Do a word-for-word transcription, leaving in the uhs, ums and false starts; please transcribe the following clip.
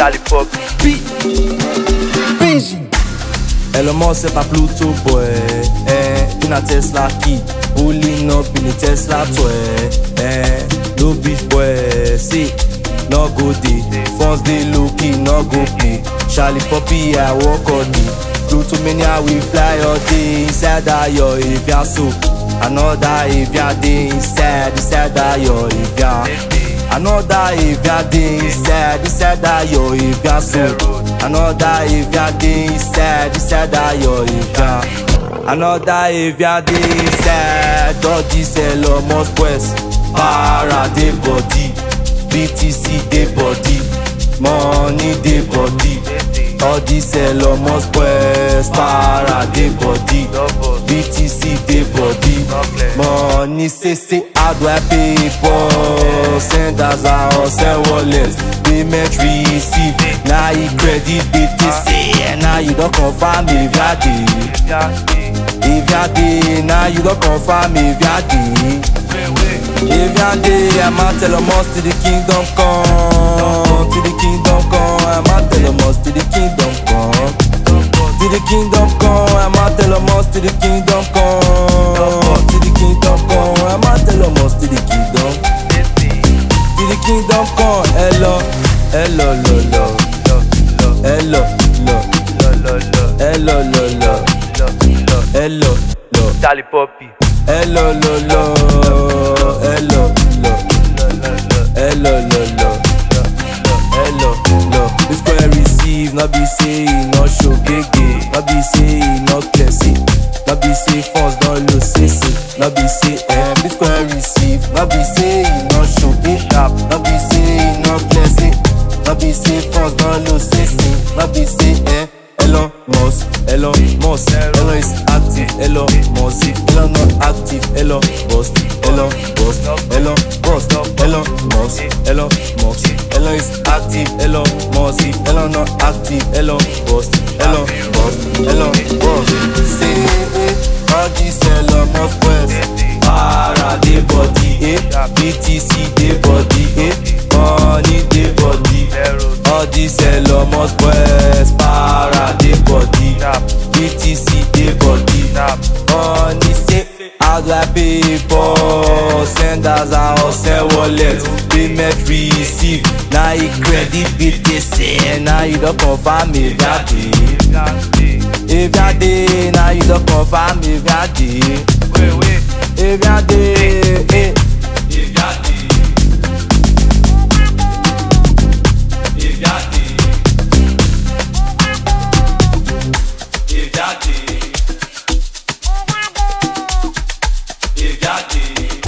Charlie Poppy. Elon Musk c'est pas Pluto boy, eh, in a Tesla key, pulling up in a Tesla toy, eh, no beach boy, see, no go day, funds dey low key, no go play, Charlie Poppy I walk all day, Pluto mania we fly all day, inside that your avian so, another avian day inside, inside that your avian. Another avian day inside, inside that your avian so. Another avian day inside, inside that your avian. Another avian day inside, all this Elon Musk West. Para dey body, B T C dey body, money dey body. All this Elon Musk West. Para dey body, B T C dey body, money say say. How do I pay for? Send as a send wallet, payment receive. Now you credit B T C, and now you don't confirm if you're day. If you're day, now you don't confirm if you're day. If you're day, I'm out Elon Musk to the kingdom come, to the kingdom come. I'm out Elon Musk to the kingdom come, to the kingdom come. I'm out Elon Musk to the kingdom come, to the kingdom come. I'm out Elon Musk to the kingdom, to the kingdom come. Hello, hello, lo, lo, hello, lo, hello, lo, lo, hello, lo, Charlie Poppy. hello, lo, lo, hello, lo, hello, lo, lo, hello, lo. This boy receive, not be say he not show gege, not be say he not classy, not be say funds don't lose say, not be say eh. This boy receive, not be say he not show gege, not be say he not classy, not be say funds don't lose say, not be say eh. Elon Musk, Elon Musk, Elon is active, Elon Musk, Elon not active, Elon bust, Elon bust, Elon bust, Elon Musk, Elon Musk, Elon is active, Elon Musk, Elon not active, Elon bust, Elon bust, Elon bust. Say all this Elon Musk West, para dey body, eh, B T C dey body, eh, money dey body. All this Elon Musk West, para dey body, B T C dey body, money say. How do I pay for? Send as a send wallet, payment receive. Now you credit B T C, now you don't confirm if you're day. If you're day, now you don't confirm if you're day. If you're day, eh.